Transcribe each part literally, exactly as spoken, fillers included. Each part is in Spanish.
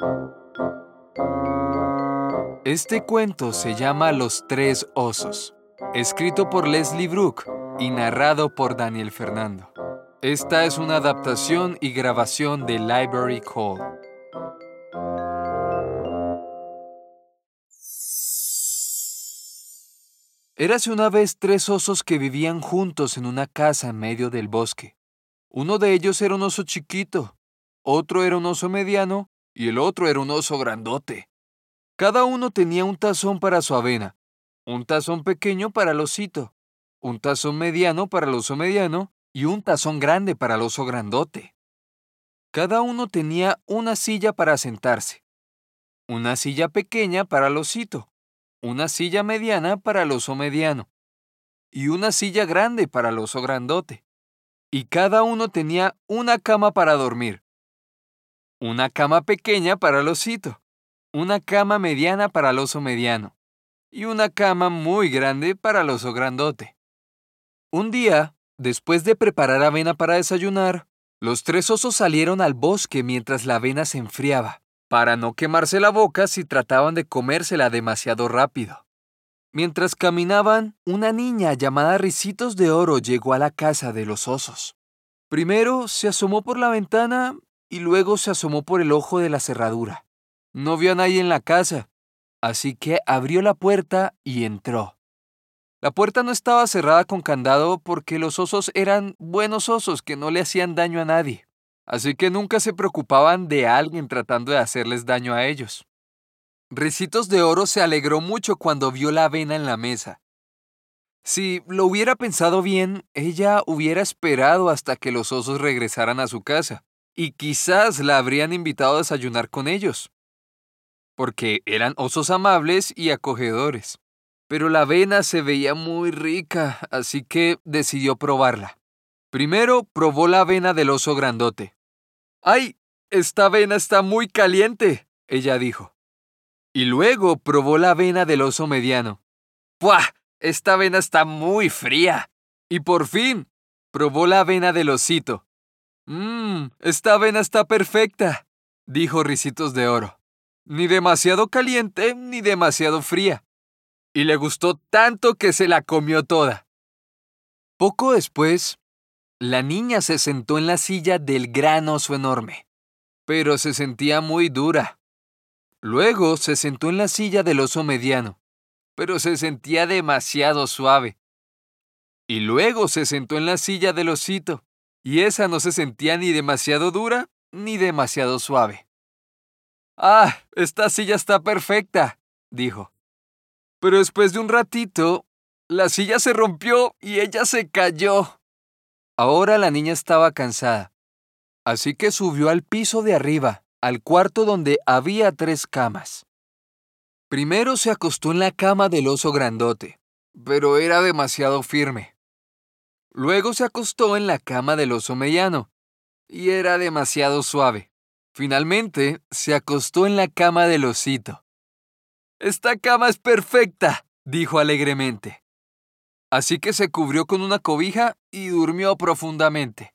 Este cuento se llama Los Tres Osos, escrito por Leslie Brooke y narrado por Daniel Fernando. Esta es una adaptación y grabación de Library Call. Érase una vez tres osos que vivían juntos en una casa en medio del bosque. Uno de ellos era un oso chiquito, otro era un oso mediano y el otro era un oso grandote. Cada uno tenía un tazón para su avena, un tazón pequeño para el osito, un tazón mediano para el oso mediano y un tazón grande para el oso grandote. Cada uno tenía una silla para sentarse, una silla pequeña para el osito, una silla mediana para el oso mediano y una silla grande para el oso grandote. Y cada uno tenía una cama para dormir, una cama pequeña para el osito, una cama mediana para el oso mediano y una cama muy grande para el oso grandote. Un día, después de preparar avena para desayunar, los tres osos salieron al bosque mientras la avena se enfriaba, para no quemarse la boca si trataban de comérsela demasiado rápido. Mientras caminaban, una niña llamada Ricitos de Oro llegó a la casa de los osos. Primero se asomó por la ventana y luego se asomó por el ojo de la cerradura. No vio a nadie en la casa, así que abrió la puerta y entró. La puerta no estaba cerrada con candado porque los osos eran buenos osos que no le hacían daño a nadie, así que nunca se preocupaban de alguien tratando de hacerles daño a ellos. Ricitos de Oro se alegró mucho cuando vio la avena en la mesa. Si lo hubiera pensado bien, ella hubiera esperado hasta que los osos regresaran a su casa, y quizás la habrían invitado a desayunar con ellos, porque eran osos amables y acogedores. Pero la avena se veía muy rica, así que decidió probarla. Primero probó la avena del oso grandote. ¡Ay! Esta avena está muy caliente, ella dijo. Y luego probó la avena del oso mediano. ¡Puah! Esta avena está muy fría. Y por fin, probó la avena del osito. ¡Mmm! Esta avena está perfecta, dijo Ricitos de Oro. Ni demasiado caliente ni demasiado fría. Y le gustó tanto que se la comió toda. Poco después, la niña se sentó en la silla del gran oso enorme, pero se sentía muy dura. Luego se sentó en la silla del oso mediano, pero se sentía demasiado suave. Y luego se sentó en la silla del osito, y esa no se sentía ni demasiado dura ni demasiado suave. ¡Ah! Esta silla está perfecta, dijo. Pero después de un ratito, la silla se rompió y ella se cayó. Ahora la niña estaba cansada, así que subió al piso de arriba, al cuarto donde había tres camas. Primero se acostó en la cama del oso grandote, pero era demasiado firme. Luego se acostó en la cama del oso mediano, y era demasiado suave. Finalmente, se acostó en la cama del osito. «Esta cama es perfecta», dijo alegremente. Así que se cubrió con una cobija y durmió profundamente.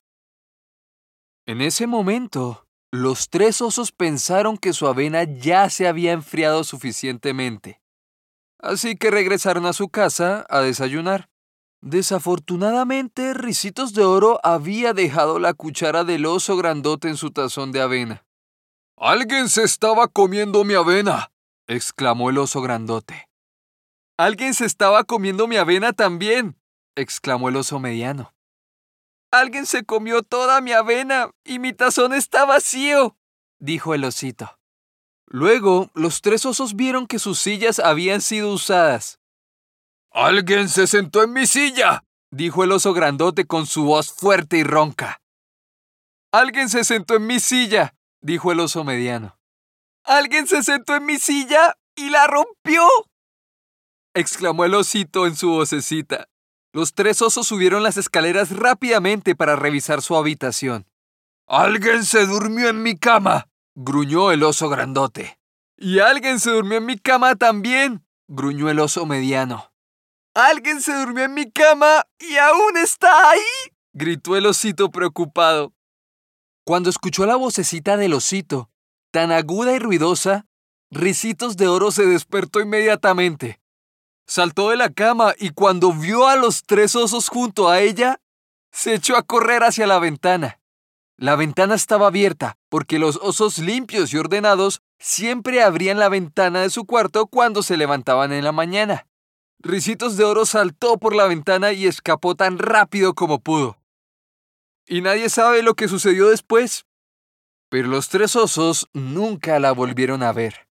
En ese momento, los tres osos pensaron que su avena ya se había enfriado suficientemente. Así que regresaron a su casa a desayunar. Desafortunadamente, Ricitos de Oro había dejado la cuchara del oso grandote en su tazón de avena. «¡Alguien se estaba comiendo mi avena!», exclamó el oso grandote. «¡Alguien se estaba comiendo mi avena también!», exclamó el oso mediano. «¡Alguien se comió toda mi avena y mi tazón está vacío!», dijo el osito. Luego, los tres osos vieron que sus sillas habían sido usadas. «¡Alguien se sentó en mi silla!», dijo el oso grandote con su voz fuerte y ronca. «¡Alguien se sentó en mi silla!», dijo el oso mediano. «¡Alguien se sentó en mi silla y la rompió!», exclamó el osito en su vocecita. Los tres osos subieron las escaleras rápidamente para revisar su habitación. «¡Alguien se durmió en mi cama!», gruñó el oso grandote. «Y alguien se durmió en mi cama también», gruñó el oso mediano. «¡Alguien se durmió en mi cama y aún está ahí!», gritó el osito preocupado. Cuando escuchó la vocecita del osito, tan aguda y ruidosa, Ricitos de Oro se despertó inmediatamente. Saltó de la cama y cuando vio a los tres osos junto a ella, se echó a correr hacia la ventana. La ventana estaba abierta porque los osos limpios y ordenados siempre abrían la ventana de su cuarto cuando se levantaban en la mañana. Ricitos de Oro saltó por la ventana y escapó tan rápido como pudo. Y nadie sabe lo que sucedió después. Pero los tres osos nunca la volvieron a ver.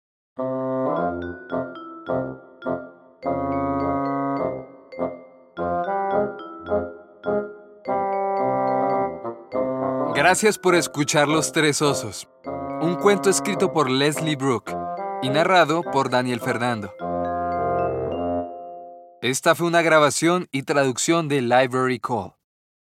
Gracias por escuchar Los Tres Osos, un cuento escrito por Leslie Brooke y narrado por Daniel Fernando. Esta fue una grabación y traducción de Library Call.